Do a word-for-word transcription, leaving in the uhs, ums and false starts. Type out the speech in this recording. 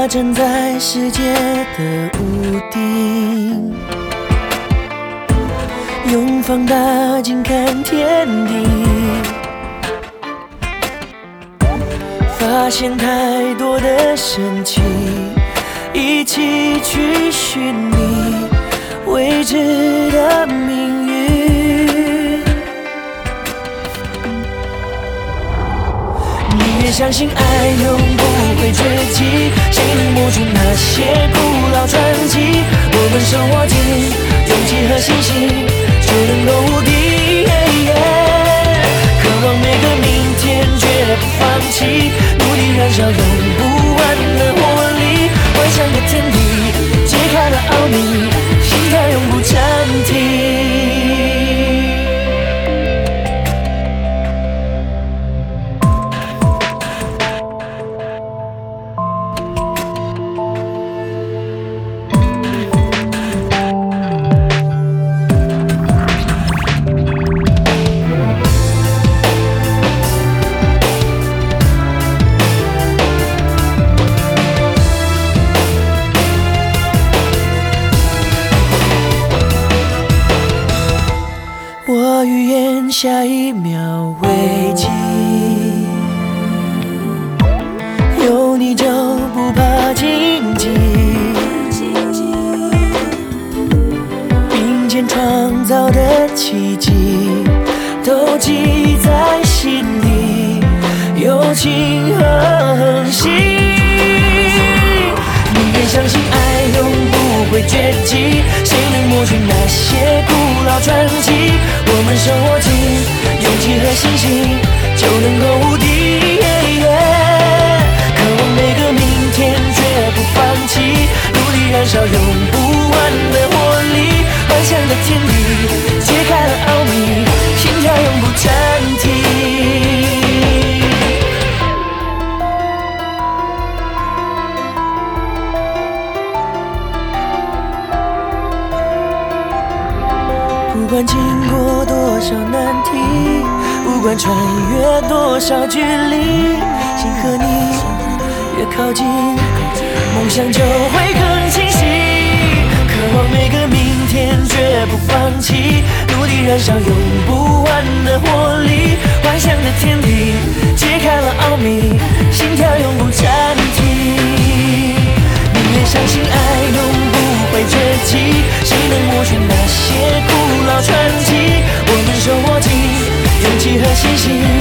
他站在世界的屋顶，用放大镜看天地，发现太多的神奇，一起去寻觅未知的命运。你越相信爱永不会绝迹，谁能抹除那些古老传奇？我们手握紧勇气和信心，就能够无敌。渴望每个明天，绝不放弃，努力燃烧用不完的活力。幻想的天地，揭开了奥秘，心跳永不暂停。我预言下一秒危机，有你就不怕荆棘，并肩创造的奇迹都记在心里，友情和恒心。宁愿相信爱永不会绝迹，谁能抹去那些古老传奇？我们手握紧勇气和信心，就能够无敌。渴望每个明天，绝不放弃，努力燃烧用不完的活力。幻想的天地，揭开了奥秘，心跳永不暂停。不管经过多少难题，不管穿越多少距离，心和你越靠近，梦想就会更清晰。渴望每个明天，绝不放弃，努力燃烧用不完的活力。幻想的天地，揭开了奥秘，心跳永不暂停。宁愿相信爱永不会绝迹，谁能抹去那些古老传奇？我们手握紧勇气和信心，